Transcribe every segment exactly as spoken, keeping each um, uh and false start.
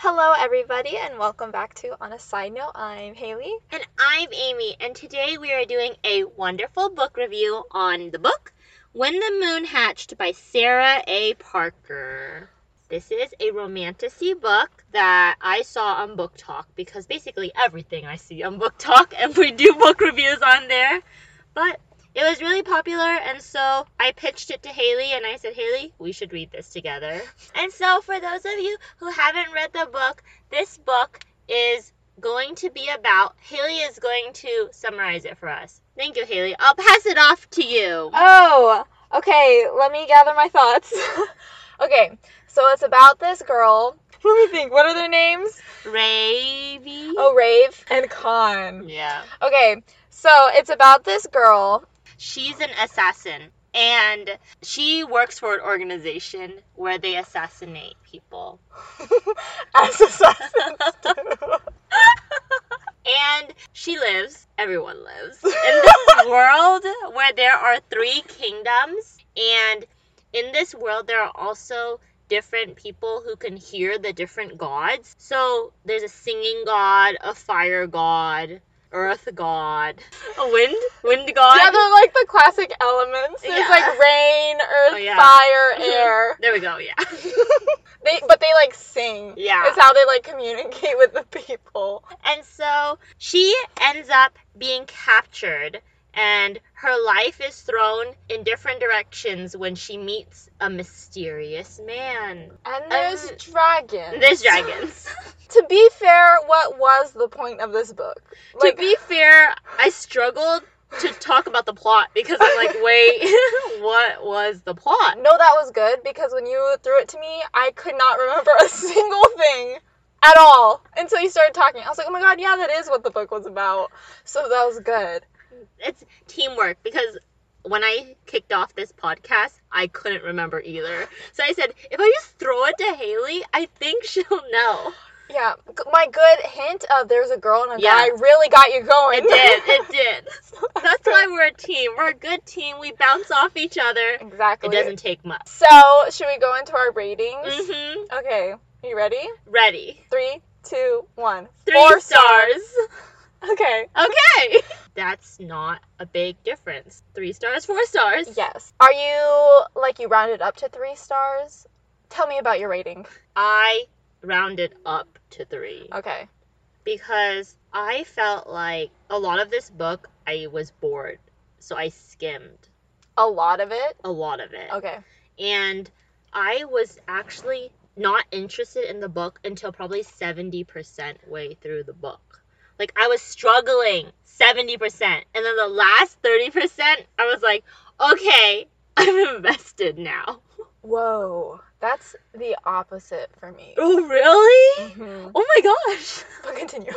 Hello, everybody, and welcome back to On a Side Note. I'm Haley. And I'm Amy, and today we are doing a wonderful book review on the book When the Moon Hatched by Sarah A. Parker. This is a romantasy book that I saw on Book Talk, because basically everything I see on Book Talk, and we do book reviews on there. But it was really popular, and so I pitched it to Haley, and I said, Haley, we should read this together. And so for those of you who haven't read the book, this book is going to be about, Haley is going to summarize it for us. Thank you, Haley. I'll pass it off to you. Oh, okay, let me gather my thoughts. Okay, so it's about this girl. Let me think, what are their names? Ravy. Oh, Rave and Con. Yeah. Okay, so it's about this girl. She's an assassin, and she works for an organization where they assassinate people. As assassins do. And she lives, everyone lives, in this world where there are three kingdoms, and in this world there are also different people who can hear the different gods. So there's a singing god, a fire god, earth god, a wind, wind god. Yeah, they're like the classic elements. There's Yeah. like rain, earth, Oh, yeah. fire, air. There we go, yeah. They, but they like sing. Yeah. It's how they like communicate with the people. And so she ends up being captured, and her life is thrown in different directions when she meets a mysterious man. And there's Um, dragons. There's dragons. To be fair, what was the point of this book? To be fair, I struggled to talk about the plot because I'm like, wait, what was the plot? no, that was good because when you threw it to me, I could not remember a single thing at all until you started talking. I was like, oh my god, yeah, that is what the book was about. So that was good. It's teamwork, because when I kicked off this podcast, I couldn't remember either. So I said, if I just throw it to Haley, I think she'll know. Yeah, g- my good hint of there's a girl and a Yeah. guy really got you going. It did, it did. So That's why we're a team. We're a good team. We bounce off each other. Exactly. It doesn't take much. So, should we go into our ratings? Mm-hmm. Okay, you ready? Ready. Three, two, one. Three Four stars. Okay. Okay. That's not a big difference. Three stars, four stars. Yes. Are you, like, you rounded up to three stars? Tell me about your rating. I rounded up to three Okay. because I felt like a lot of this book, I was bored. So I skimmed A lot of it? a lot of it. Okay. And I was actually not interested in the book until probably seventy percent way through the book. Like, I was struggling seventy percent. And then the last thirty percent, I was like, okay, I'm invested now. Whoa. That's the opposite for me. Oh, really? Mm-hmm. Oh my gosh. But continue.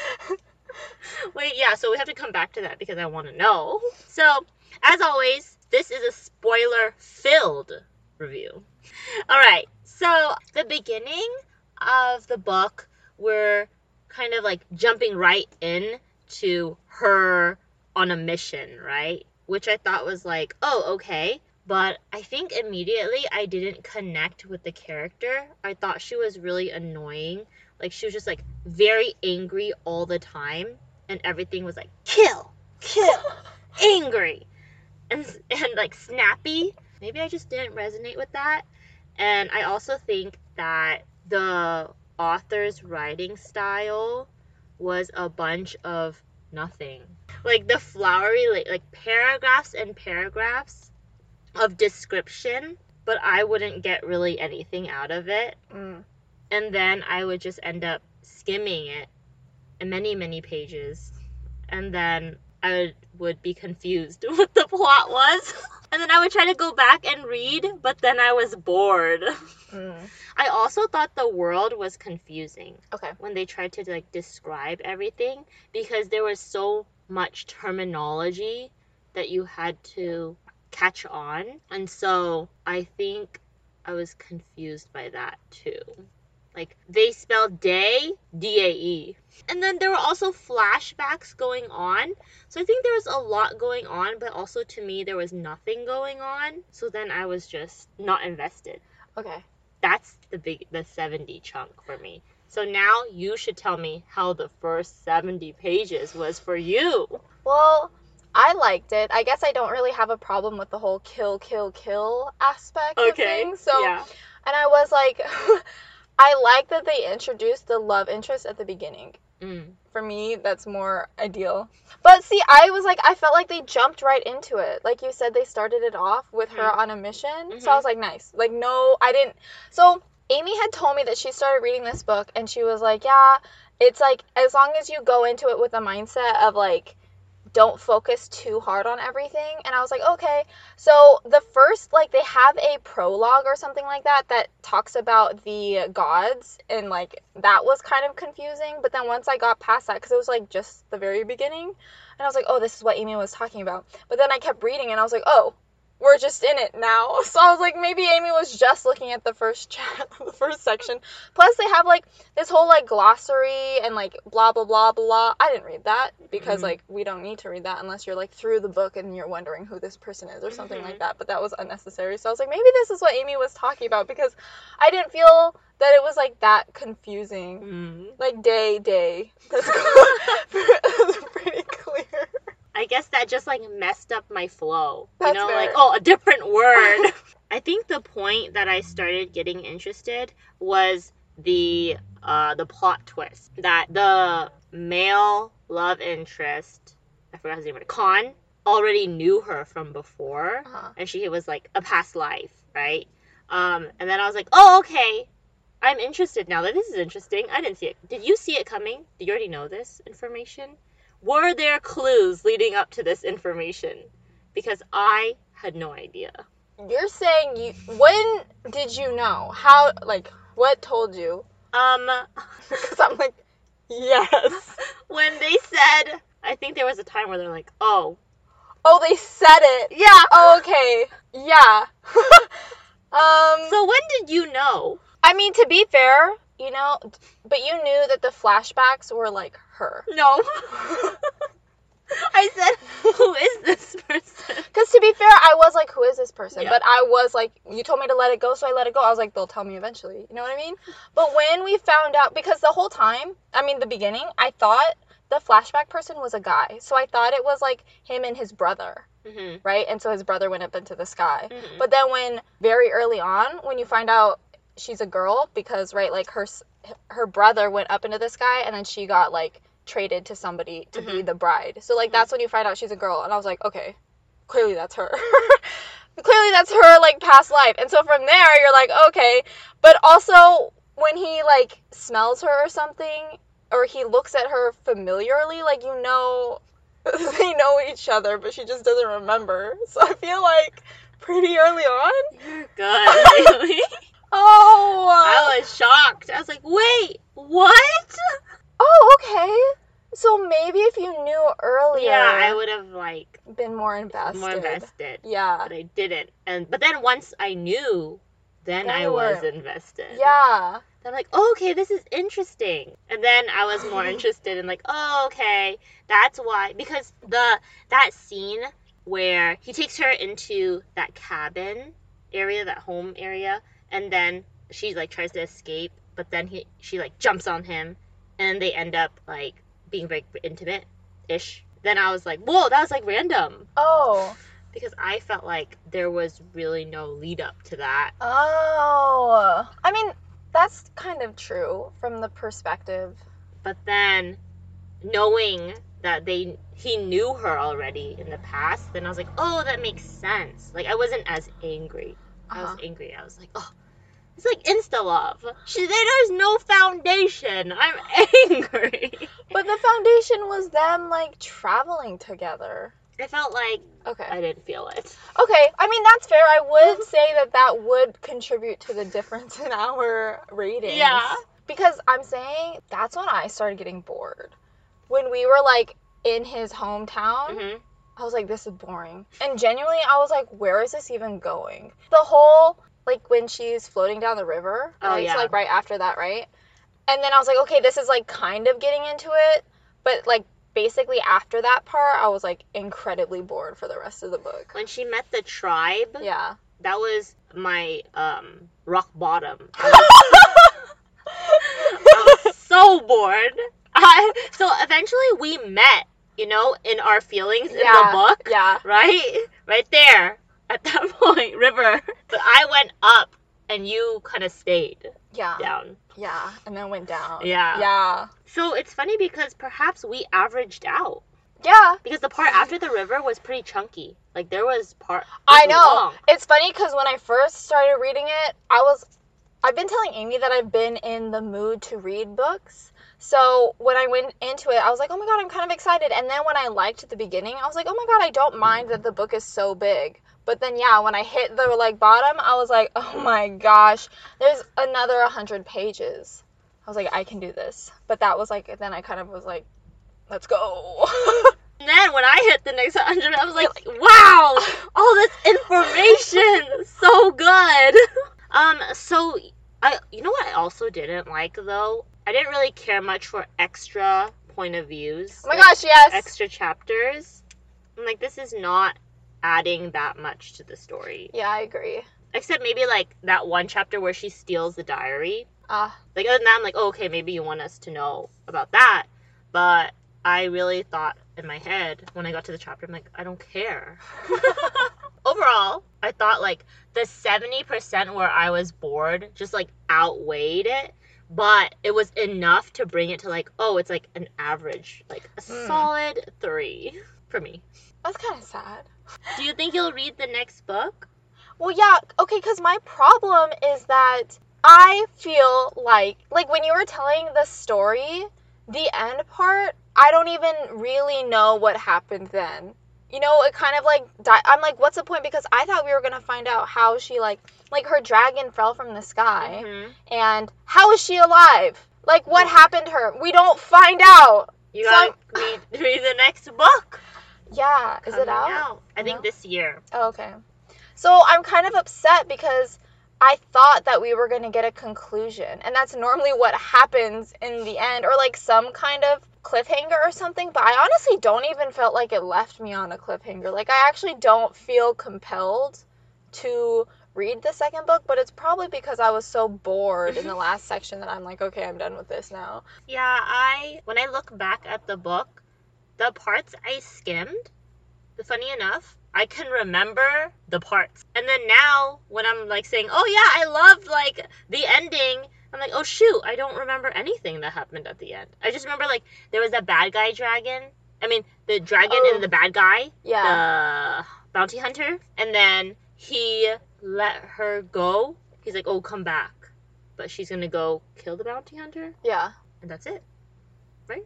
Wait, yeah, so we have to come back to that because I want to know. So, as always, this is a spoiler-filled review. Alright, so the beginning of the book, we're kind of like jumping right in to her on a mission, right? Which I thought was like, oh, okay. But I think immediately I didn't connect with the character. I thought she was really annoying. Like, she was just like very angry all the time. And everything was like, kill, kill, angry. And, and like snappy. Maybe I just didn't resonate with that. And I also think that the author's writing style was a bunch of nothing. Like, the flowery, like, like paragraphs and paragraphs of description, but I wouldn't get really anything out of it. Mm. And then I would just end up skimming it in many, many pages. And then I would, would be confused what the plot was. And then I would try to go back and read, but then I was bored. Mm. I also thought the world was confusing Okay. when they tried to like describe everything, because there was so much terminology that you had to catch on. And so I think I was confused by that too. Like, they spelled day, D A E. And then there were also flashbacks going on. So I think there was a lot going on, but also to me there was nothing going on. So then I was just not invested. Okay. that's the big, the seventy chunk for me. So now you should tell me how the first seventy pages was for you. Well, I liked it. I guess I don't really have a problem with the whole kill, kill, kill aspect Okay. of things. So, yeah. and I was like, I like that they introduced the love interest at the beginning. Mm. For me, that's more ideal. But see, I was like, I felt like they jumped right into it. Like you said, they started it off with Mhm. her on a mission. Mhm. So I was like, nice. Like, no, I didn't. So Amy had told me that she started reading this book and she was like, yeah, it's like, as long as you go into it with a mindset of like, don't focus too hard on everything. And I was like, okay. So the first, like, they have a prologue or something like that that talks about the gods, and like that was kind of confusing. But then once I got past that, because it was like just the very beginning, and I was like, oh, this is what Amy was talking about. But then I kept reading and I was like, oh, we're just in it now. So I was like, maybe Amy was just looking at the first chat, the first section. Plus they have like this whole like glossary and like blah blah blah blah. I didn't read that because Mhm. like we don't need to read that unless you're like through the book and you're wondering who this person is or something Mhm. like that. But that was unnecessary. So I was like, maybe this is what Amy was talking about, because I didn't feel that it was like that confusing. Mm. Like day day. That's that's pretty clear. I guess that just like messed up my flow. That's you know, fair. like, oh, a different word. I think the point that I started getting interested was the uh the plot twist that the male love interest, I forgot his name, Khan, already knew her from before, Uh-huh. and she was like a past life, right? Um, and then I was like, oh, okay, I'm interested now. That this is interesting. I didn't see it. Did you see it coming? Did you already know this information? Were there clues leading up to this information? Because I had no idea. You're saying you. When did you know? How? Like, what told you? Um, Because I'm like, yes. when they said, I think there was a time where they're like, oh, Oh, they said it. yeah. Oh, okay. Yeah. um. So when did you know? I mean, to be fair, you know, but you knew that the flashbacks were like her. No. I said, who is this person? Because to be fair, I was like, who is this person? Yeah. But I was like, you told me to let it go, so I let it go. I was like, they'll tell me eventually. You know what I mean? But when we found out, because the whole time, I mean, the beginning, I thought the flashback person was a guy. So I thought it was like him and his brother, Mm-hmm. right? And so his brother went up into the sky. Mm-hmm. But then when, very early on, when you find out she's a girl, because, right, like her, her brother went up into the sky and then she got like traded to somebody to be Mhm. the bride. So like Mhm. that's when you find out she's a girl, and I was like, okay, clearly that's her. Clearly that's her like past life. And so from there you're like, okay. But also when he like smells her or something, or he looks at her familiarly, like, you know, they know each other, but she just doesn't remember. So I feel like pretty early on. You're good, really. Oh. I was shocked. I was like, wait, what? Oh, okay. So maybe if you knew earlier, Yeah, I would have like been more invested. more invested. Yeah. But I didn't. And but then once I knew, then Then I you was were- invested. Yeah. I'm like, oh, okay, this is interesting. And then I was more interested in like, oh, okay, that's why, because the that scene where he takes her into that cabin area, that home area, and then she like tries to escape, but then he she like jumps on him, and they end up like being very intimate ish. Then I was like, whoa, that was like random, Oh. because I felt like there was really no lead up to that. Oh. I mean, that's kind of true from the perspective. But then knowing that they he knew her already in the past, then I was like, oh, that makes sense. Like I wasn't as angry. I was Uh-huh. angry. I was like, oh, it's like insta love. She there's no foundation. I'm angry. But the foundation was them like traveling together. I felt like Okay. I didn't feel it. Okay. I mean, that's fair. I would say that that would contribute to the difference in our ratings. Yeah. Because I'm saying that's when I started getting bored. When we were like in his hometown, hmm I was like, this is boring. And genuinely, I was like, where is this even going? The whole, like, when she's floating down the river. Oh, right? yeah. So, like, right after that, right? And then I was like, okay, this is, like, kind of getting into it. But, like, basically after that part, I was, like, incredibly bored for the rest of the book. When she met the tribe, Yeah. that was my um rock bottom. I was, I was so bored. I, so eventually we met, you know, in our feelings in Yeah, the book. yeah. Right? Right there. At that point, River. But I went up and you kind of stayed Yeah. down. Yeah. And then went down. Yeah. Yeah. So it's funny because perhaps we averaged out. Yeah. Because the part after the river was pretty chunky. Like, there was part... I was know. long. It's funny because when I first started reading it, I was... I've been telling Amy that I've been in the mood to read books. So when I went into it, I was like, oh my god, I'm kind of excited. And then when I liked the beginning, I was like, oh my god, I don't mind that the book is so big. But then, yeah, when I hit the, like, bottom, I was like, oh my gosh, there's another one hundred pages. I was like, I can do this. But that was, like, then I kind of was like, let's go. And then when I hit the next one hundred, I was like, wow, all this information, so good. Um, so, I, you know what I also didn't like, though? I didn't really care much for extra point of views. Oh my gosh, yes. Extra chapters. I'm like, this is not adding that much to the story. Yeah, I agree. Except maybe, like, that one chapter where she steals the diary. Ah. Like, other than that, I'm like, oh, okay, maybe you want us to know about that. But I really thought in my head, when I got to the chapter, I'm like, I don't care. Overall, I thought, like, the seventy percent where I was bored just, like, outweighed it. But it was enough to bring it to, like, oh, it's, like, an average. Like, a Mm. solid three for me. That's kind of sad. Do you think you'll read the next book? Well, yeah, okay, because my problem is that I feel like, like, when you were telling the story, the end part, I don't even really know what happened then. You know, it kind of, like, di- I'm like, what's the point? Because I thought we were going to find out how she, like, like, her dragon fell from the sky, Mm-hmm. and how is she alive? Like, what happened to her? We don't find out. You So gotta read, read the next book. Yeah, is it Coming out? I think No? this year. Oh, okay. So I'm kind of upset because I thought that we were going to get a conclusion. And that's normally what happens in the end. Or like some kind of cliffhanger or something. But I honestly don't even felt like it left me on a cliffhanger. Like I actually don't feel compelled to read the second book. But it's probably because I was so bored in the last section that I'm like, okay, I'm done with this now. Yeah, I when I look back at the book, the parts I skimmed, funny enough, I can remember the parts. And then now, when I'm, like, saying, oh, yeah, I loved, like, the ending, I'm like, oh, shoot, I don't remember anything that happened at the end. I just remember, like, there was a bad guy dragon. I mean, the dragon Oh. and the bad guy. Yeah. The bounty hunter. And then he let her go. He's like, oh, come back. But she's gonna go kill the bounty hunter. Yeah. And that's it. Right?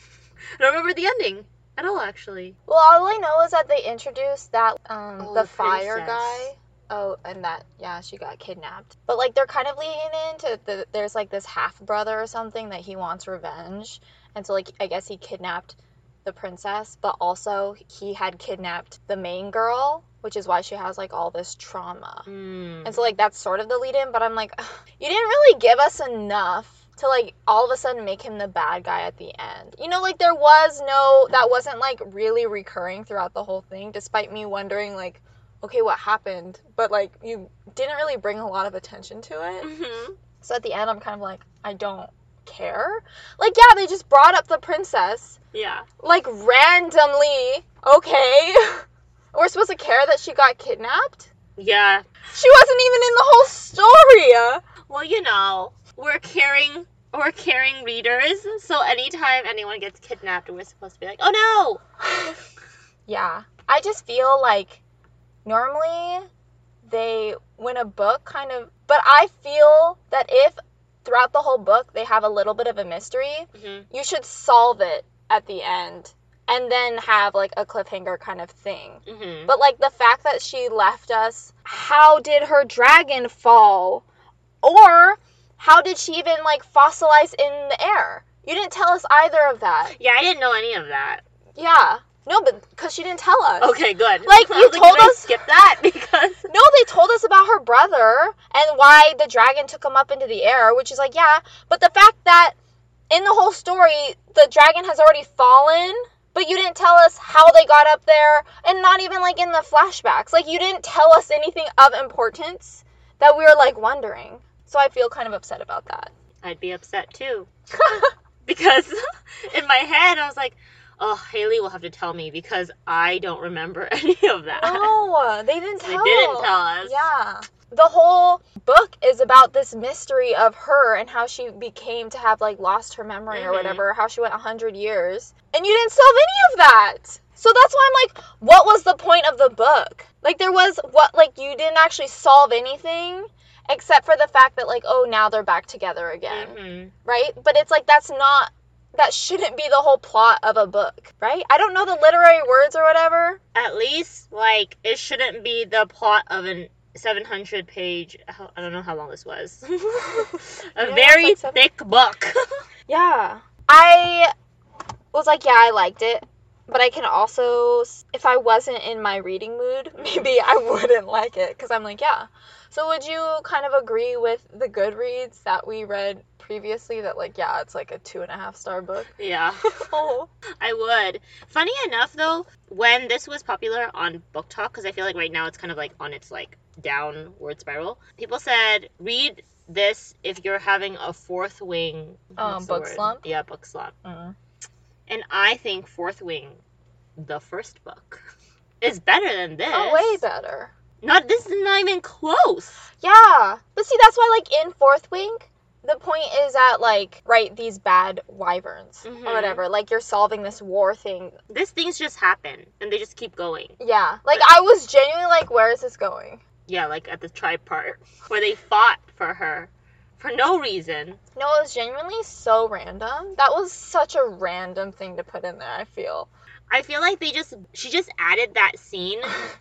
I don't remember the ending at all, actually. Well, all I know is that they introduced that, um, Oh, the, the fire princess. guy. Oh, and that, yeah, she got kidnapped. But, like, they're kind of leaning into, the, there's, like, this half-brother or something that he wants revenge. And so, like, I guess he kidnapped the princess, but also he had kidnapped the main girl, which is why she has, like, all this trauma. Mm. And so, like, that's sort of the lead-in, but I'm like, ugh, you didn't really give us enough to, like, all of a sudden make him the bad guy at the end. You know, like, there was no, that wasn't, like, really recurring throughout the whole thing, despite me wondering, like, okay, what happened? But, like, you didn't really bring a lot of attention to it. Mm-hmm. So at the end, I'm kind of like, I don't care. Like, yeah, they just brought up the princess, Yeah. like, randomly. Okay. We're supposed to care that she got kidnapped? Yeah. She wasn't even in the whole story. Well, you know, we're caring, we're caring readers, so anytime anyone gets kidnapped, we're supposed to be like, oh no! Yeah. I just feel like normally they, when a book kind of, but I feel that if throughout the whole book they have a little bit of a mystery, Mm-hmm. you should solve it at the end and then have like a cliffhanger kind of thing. Mm-hmm. But like the fact that she left us, how did her dragon fall? Or how did she even like fossilize in the air? You didn't tell us either of that. Yeah, I didn't know any of that. Yeah. No, but because she didn't tell us. Okay, good. Like, I you was like, told did I us- skip that because No, they told us about her brother and why the dragon took him up into the air, which is like, yeah. But the fact that in the whole story, the dragon has already fallen, but you didn't tell us how they got up there, and not even like in the flashbacks. Like, you didn't tell us anything of importance that we were like wondering. So I feel kind of upset about that. I'd be upset too. Because in my head, I was like, oh, Haley will have to tell me because I don't remember any of that. No, they didn't So tell. they didn't tell us. Yeah. The whole book is about this mystery of her and how she became to have, like, lost her memory Mhm. or whatever, how she went one hundred years. And you didn't solve any of that. So that's why I'm like, what was the point of the book? Like, there was, what, like, you didn't actually solve anything except for the fact that, like, oh, now they're back together again. Mhm. Right? But it's like, that's not, that shouldn't be the whole plot of a book, right? I don't know the literary words or whatever. At least, like, it shouldn't be the plot of an seven hundred page, I don't know how long this was. a Yeah, very it's like seven- thick book. Yeah. I was like, yeah, I liked it. But I can also, if I wasn't in my reading mood, maybe I wouldn't like it. Because I'm like, yeah. So would you kind of agree with the Goodreads that we read previously that, like, yeah, it's like a two and a half star book? Yeah. Oh. I would. Funny enough, though, when this was popular on Book Talk, because I feel like right now it's kind of like on its like downward spiral, people said read this if you're having a fourth wing Um, what's the book word? slump? Yeah, book slump. Mm. And I think Fourth Wing, the first book, is better than this. Oh, way better. Not this is not even close. Yeah. But see, that's why, like, in Fourth Wing, the point is that, like, right, these bad wyverns Mhm. or whatever, like, you're solving this war thing. This things just happen and they just keep going. Yeah. Like, I was genuinely like, where is this going? Yeah, like at the tribe part where they fought for her for no reason. No, it was genuinely so random. That was such a random thing to put in there, I feel. I feel like they just she just added that scene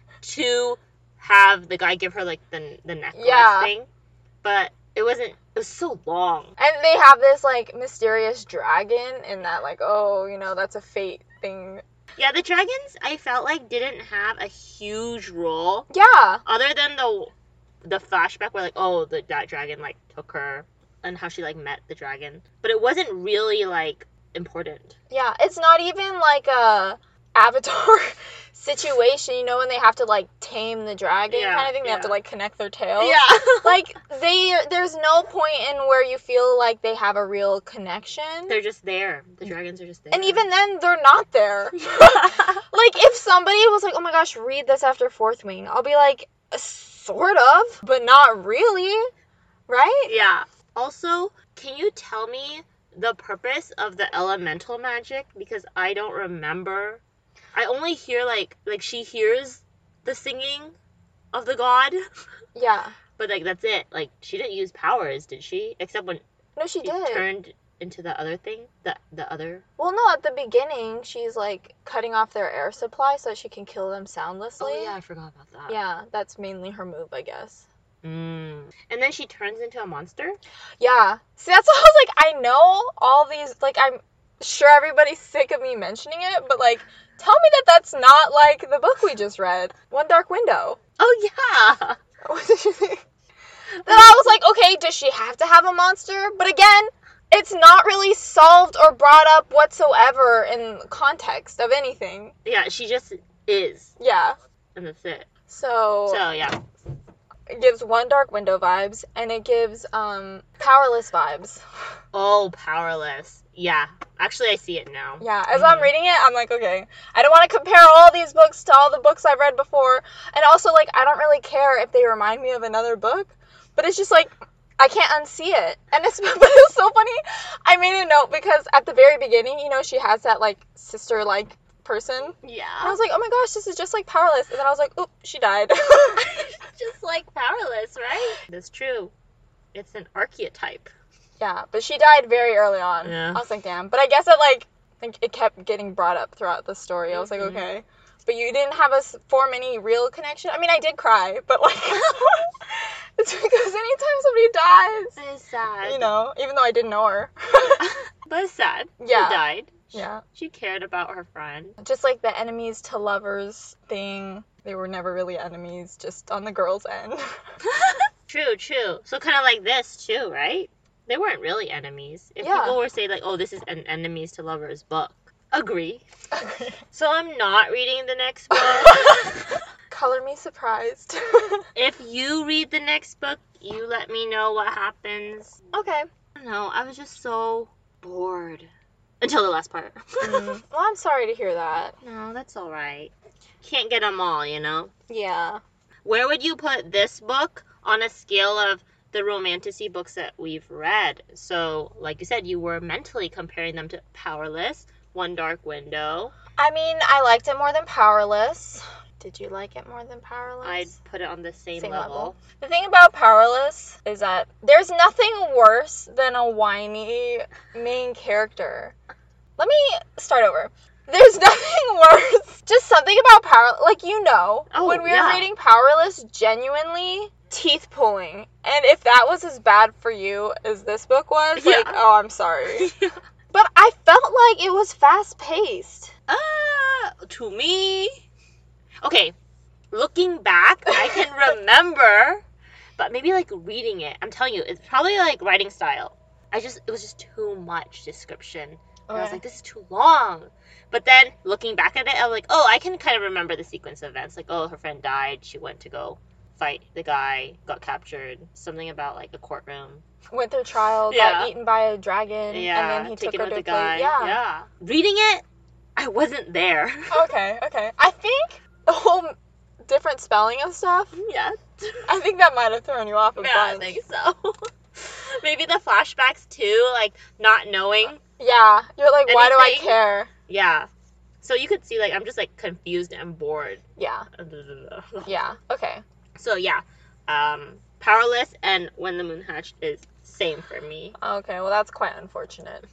to have the guy give her like the the necklace Yeah. thing, but it wasn't. It was so long. And they have this, like, mysterious dragon, and that, like, oh, you know, that's a fate thing. Yeah, the dragons I felt like didn't have a huge role Yeah. other than the the flashback where like oh the that dragon like took her and how she like met the dragon, but it wasn't really like important. Yeah, it's not even like a Avatar situation, you know, when they have to, like, tame the dragon Yeah, kind of thing. They have to, yeah. like, connect their tails. Yeah. Like, they, there's no point in where you feel like they have a real connection. They're just there. The dragons are just there. And even then, they're not there. Like, if somebody was like, oh my gosh, read this after Fourth Wing, I'll be like, sort of, but not really, right? Yeah. Also, can you tell me the purpose of the elemental magic? Because I don't remember. I only hear like like she hears the singing of the god, Yeah. but like that's it. Like she didn't use powers, did she? Except when No, she she did. turned into the other thing, the the other. Well, no, at the beginning, she's, like, cutting off their air supply so she can kill them soundlessly. Oh yeah, I forgot about that. Yeah, that's mainly her move, I guess. Mm. And then she turns into a monster. Yeah. See, that's why I was like, I know all these, like, I'm sure everybody's sick of me mentioning it, but, like, tell me that that's not, like, the book we just read, One Dark Window. Oh yeah. What did you think? Then I was like, okay, does she have to have a monster? But again, it's not really solved or brought up whatsoever in context of anything. Yeah, she just is, Yeah. and that's it. So, So yeah. it gives One Dark Window vibes, and it gives um Powerless vibes. Oh, powerless. Yeah. Actually, I see it now. Yeah, as Mhm. I'm reading it, I'm like, okay, I don't want to compare all these books to all the books I've read before. And also, like, I don't really care if they remind me of another book, but it's just like, I can't unsee it. And it's, but it's so funny. I made a note because at the very beginning, you know, she has that, like, sister-like person. And I Yeah. was like, oh my gosh, this is just like Powerless. And then I was like, oop, she died. Just like powerless, right? That's true. It's an archetype. Yeah, but she died very early on. Yeah. I was like, damn. But I guess it, like, like, it kept getting brought up throughout the story. I was Mhm. like, okay. But you didn't have us form any real connection? I mean, I did cry, but, like, it's because anytime somebody dies, It's sad. you know, even though I didn't know her. But it's sad. Yeah. She died. Yeah. She cared about her friend. Just like the enemies to lovers thing. They were never really enemies, just on the girl's end. True, true. So kind of like this too, right? They weren't really enemies. If Yeah. people were saying like, "Oh, this is an enemies to lovers book," agree. So I'm not reading the next book. Color me surprised. If you read the next book, you let me know what happens. Okay. I don't know. I was just so bored. Until the last part. Mm. Well, I'm sorry to hear that. No, that's alright. Can't get them all, you know? Yeah. Where would you put this book on a scale of the romantasy books that we've read? So, like you said, you were mentally comparing them to Powerless, One Dark Window. I mean, I liked it more than Powerless. Did you like it more than Powerless? I'd put it on the same, Same level. level. The thing about Powerless is that there's nothing worse than a whiny main character. Let me start over. There's nothing worse. Just something about Powerless. Like, you know, Oh, when we yeah. were reading Powerless, genuinely teeth pulling. And if that was as bad for you as this book was, like, Yeah. oh, I'm sorry. But I felt like it was fast paced. Uh, to me... Okay, looking back, I can remember, but maybe like reading it, I'm telling you, it's probably like writing style. I just, it was just too much description. And I was Okay. like, this is too long. But then looking back at it, I was like, oh, I can kind of remember the sequence of events. Like, oh, her friend died. She went to go fight the guy, got captured. Something about like a courtroom. Went through trial, Yeah. got eaten by a dragon, Yeah, and then he took taken her with to the a place. guy. Yeah. yeah. Reading it, I wasn't there. Okay, okay. I think the whole different spelling of stuff, yeah. I think that might have thrown you off a Yeah, I bunch. think so. Maybe the flashbacks too, like not knowing. Yeah, you're like, why do I Anything? care? Yeah. So you could see like I'm just like confused and bored. Yeah, yeah, okay. So yeah, um, Powerless and When the Moon Hatched is same for me. Okay, well, that's quite unfortunate.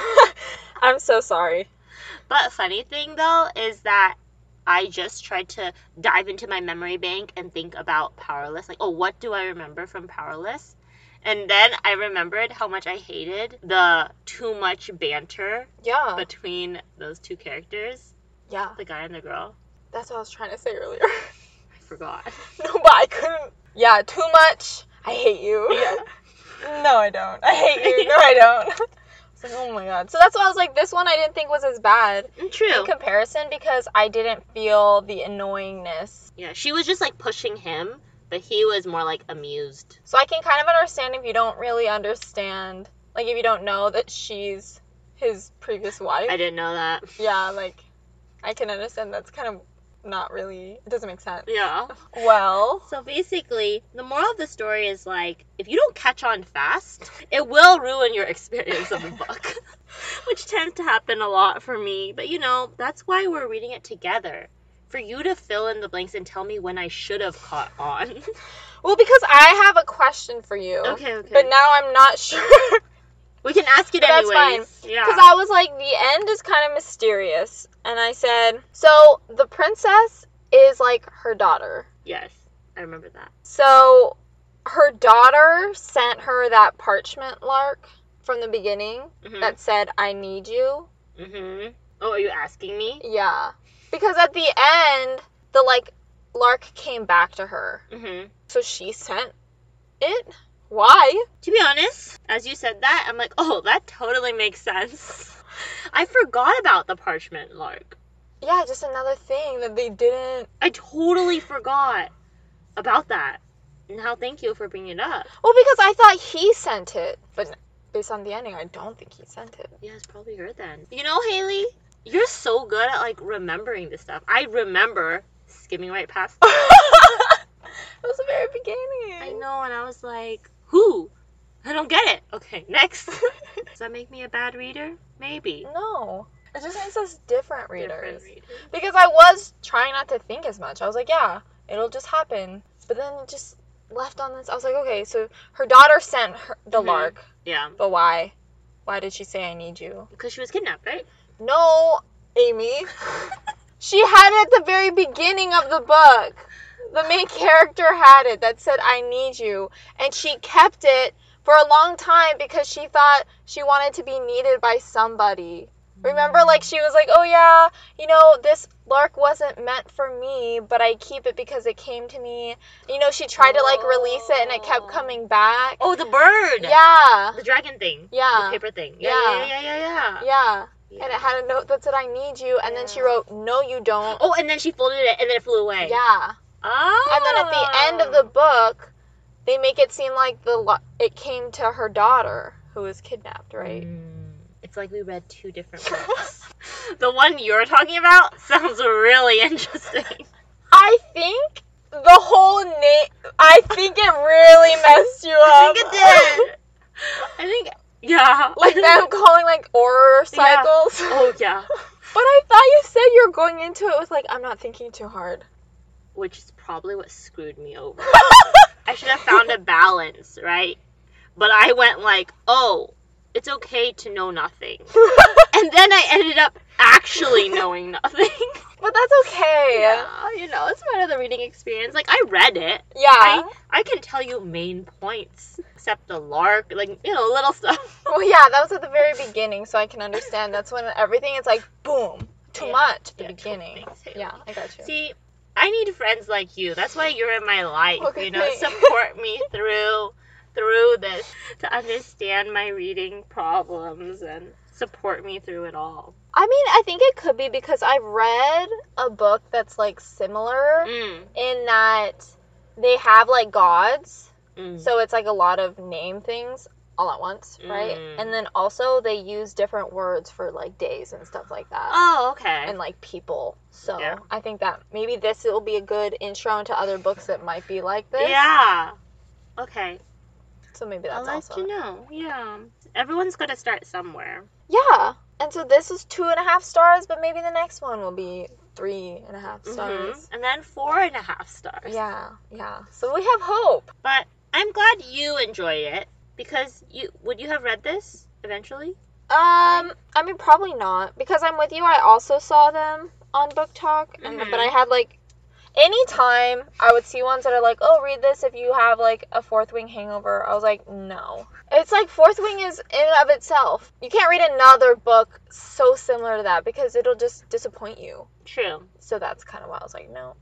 I'm so sorry. But funny thing though is that I just tried to dive into my memory bank and think about Powerless. Like, oh, what do I remember from Powerless? And then I remembered how much I hated the too much banter Yeah, between those two characters, yeah, the guy and the girl. that's what I was trying to say earlier. I forgot. No, but I couldn't. Yeah, too much. I hate you. Yeah. No, I don't. I hate you. No, I don't. It's like, oh my god. So that's why I was like, this one I didn't think was as bad True. in comparison because I didn't feel the annoyingness. Yeah, she was just like pushing him, but he was more like amused. So I can kind of understand if you don't really understand, like if you don't know that she's his previous wife. I didn't know that. Yeah, like I can understand that's kind of not really, it doesn't make sense. Yeah. Well, So basically, the moral of the story is like, if you don't catch on fast, it will ruin your experience of the book. Which tends to happen a lot for me. But you know, that's why we're reading it together. For you to fill in the blanks and tell me when I should have caught on. well, because I have a question for you. Okay, okay. But now I'm not sure. We can ask it But that's anyways. Yeah. Because I was like, the end is kind of mysterious. And I said, so the princess is like her daughter. Yes, I remember that. So her daughter sent her that parchment lark from the beginning Mm-hmm. that said, I need you. Mm-hmm. Oh, are you asking me? Yeah. Because at the end, the like lark came back to her. Mm-hmm. So she sent it? Why? To be honest, as you said that, I'm like, oh, that totally makes sense. I forgot about the parchment lark. Yeah, just another thing that they didn't. I totally forgot about that. Now, thank you for bringing it up. Well, because I thought he sent it. But based on the ending, I don't think he sent it. Yeah, it's probably her then. You know, Haley, you're so good at, like, remembering this stuff. I remember skimming right past it. It was the very beginning. I know, and I was like, who? I don't get it. Okay, next. Does that make me a bad reader? Maybe. No. It just makes us different readers. Different readers. Because I was trying not to think as much. I was like, yeah, it'll just happen. But then it just left on this. I was like, okay, so her daughter sent her, the Mhm. lark. Yeah. But why? Why did she say I need you? Because she was kidnapped, right? No, Amy. She had it at the very beginning of the book. The main character had it that said, I need you. And she kept it for a long time because she thought she wanted to be needed by somebody. Remember, like, she was like, oh, yeah, you know, this lark wasn't meant for me, but I keep it because it came to me. You know, she tried to, like, release it, and it kept coming back. Oh, the bird. Yeah. The dragon thing. Yeah. The paper thing. Yeah, Yeah. yeah, yeah, yeah, yeah. Yeah. Yeah. And it had a note that said, I need you. And then she Yeah. wrote, no, you don't. Oh, and then she folded it, and then it flew away. Yeah. Oh. And then at the end of the book, they make it seem like the lo- it came to her daughter who was kidnapped, right? Mm, it's like we read two different books. The one you're talking about sounds really interesting. I think the whole name, I think it really messed you up. I think it did. I think, yeah. Like them calling like horror cycles. Yeah. Oh, yeah. But I thought you said you were going into it with like, I'm not thinking too hard. Which is probably what screwed me over. I should have found a balance, right? But I went like, oh, it's okay to know nothing. And then I ended up actually knowing nothing. But that's okay. Yeah, you know, it's part of the reading experience. Like, I read it. Yeah. I, I can tell you main points, except the lark, like, you know, little stuff. Well, yeah, that was at the very beginning, so I can understand. That's when everything is like, boom, too Yeah. much at the Yeah, beginning. totally, totally. Yeah, I got you. See, I need friends like you. That's why you're in my life, Okay. you know, support me through through this, to understand my reading problems and support me through it all. I mean, I think it could be because I've read a book that's like similar Mm. in that they have like gods, Mm. so it's like a lot of name things all at once, right? Mm. And then also they use different words for like days and stuff like that. Oh, okay. And like people. So Yeah. I think that maybe this will be a good intro into other books that might be like this. Yeah. Okay. So maybe that's I'll let also. you know. Yeah. Everyone's got to start somewhere. Yeah. And so this is two and a half stars, but maybe the next one will be three and a half stars. Mhm. And then four and a half stars. Yeah, yeah. So we have hope. But I'm glad you enjoyed it because you would you have read this eventually? Um, I mean probably not because I'm with you. I also saw them on Book Talk, and Mhm. but I had like anytime I would see ones that are like, oh, read this if you have like a Fourth Wing hangover. I was like, no. It's like Fourth Wing is in and of itself. You can't read another book so similar to that because it'll just disappoint you. True. So that's kind of why I was like, no.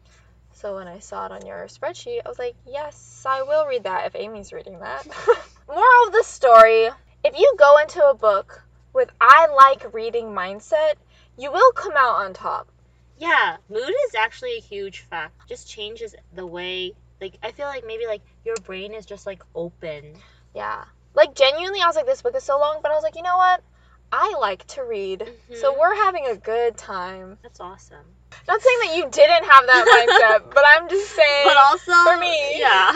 So when I saw it on your spreadsheet, I was like, yes, I will read that if Amy's reading that. Moral of the story, if you go into a book with I like reading mindset, you will come out on top. Yeah, mood is actually a huge factor. Just changes the way, like, I feel like maybe, like, your brain is just, like, open. Yeah. Like, genuinely, I was like, this book is so long, but I was like, you know what? I like to read, so Mhm. we're having a good time. That's awesome. Not saying that you didn't have that mindset, but I'm just saying. But also, for me. yeah.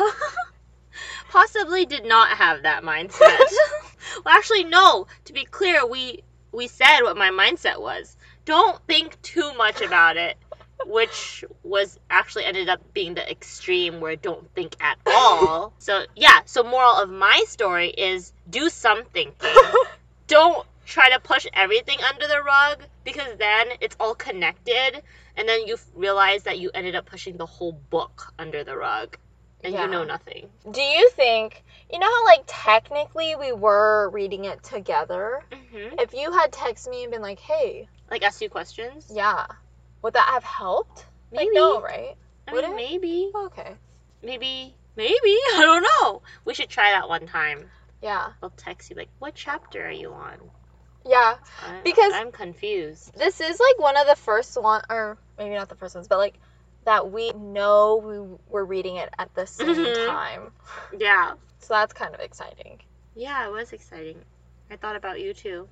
Possibly did not have that mindset. Well, actually, no. To be clear, we we said what my mindset was. Don't think too much about it, which was actually ended up being the extreme where don't think at all. So, yeah, so moral of my story is do some thinking. Don't try to push everything under the rug because then it's all connected and then you realize that you ended up pushing the whole book under the rug and Yeah. you know nothing. Do you think, you know how, like, technically we were reading it together? Mm-hmm. If you had texted me and been like, hey, Like, ask you questions? yeah, would that have helped? Like, Maybe. no, right? I Would mean, it? maybe. Okay. Maybe. Maybe. I don't know. We should try that one time. Yeah. I'll text you, like, what chapter are you on? Yeah. I, Because- I'm confused. This is, like, one of the first one, or maybe not the first ones, but, like, that we know we were reading it at the same Mhm. time. Yeah. So that's kind of exciting. Yeah, it was exciting. I thought about you, too.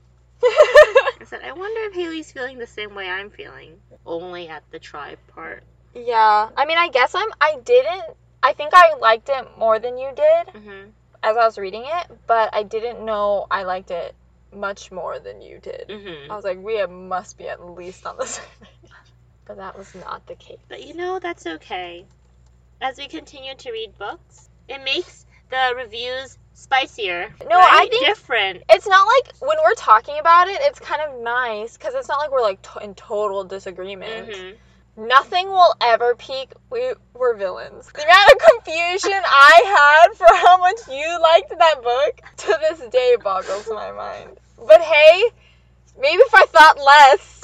I said, I wonder if Haley's feeling the same way I'm feeling. Only at the tribe part. Yeah. I mean, I guess I'm, I didn't, I think I liked it more than you did Mm-hmm. as I was reading it, but I didn't know I liked it much more than you did. Mm-hmm. I was like, we must be at least on the same page. But that was not the case. But you know, that's okay. As we continue to read books, it makes the reviews spicier. No, right? I think- different. It's not like when we're talking about it, it's kind of nice because it's not like we're like to- in total disagreement. Mm-hmm. Nothing will ever peak. We were villains. The amount of confusion I had for how much you liked that book to this day boggles my mind. But hey, maybe if I thought less,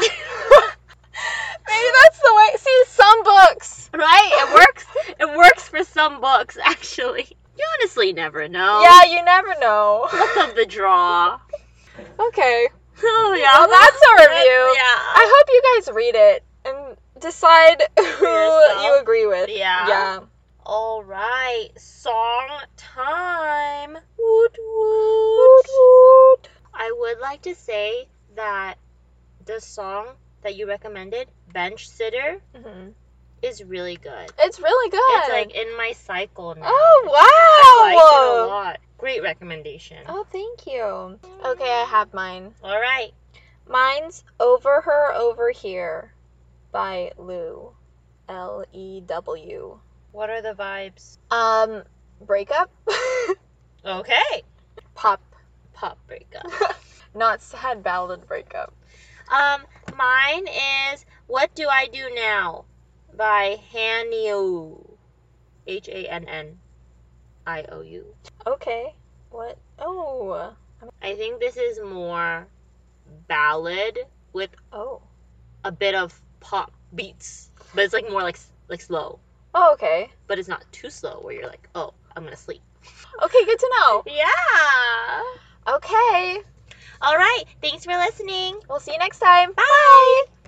maybe that's the way. See, some books. Right? It works. It works for some books, actually. You honestly never know. Yeah, you never know. Luck of the draw. Okay. Oh yeah. Well, that's a review. Yeah. I hope you guys read it and decide who yourself. you agree with. Yeah. Yeah. All right, song time. Woot woot. Woot woot. I would like to say that the song that you recommended, Bench Sitter, Mhm. is really good. It's really good. It's like in my cycle now. Oh, I like wow. it a lot. Great recommendation. Oh, thank you. Okay, I have mine. All right. Mine's Over Her Over Here by Lou. L E W. What are the vibes? Um, breakup? Okay. Pop. Pop breakup. Not sad ballad breakup. Um, mine is What Do I Do Now by Hanniou. H A N N I O U. Okay. What? Oh. I think this is more ballad with Oh. a bit of pop beats, but it's like more like like slow. Oh, okay. But it's not too slow where you're like, oh, I'm gonna sleep. Okay, good to know. Yeah. Okay. All right. Thanks for listening. We'll see you next time. Bye.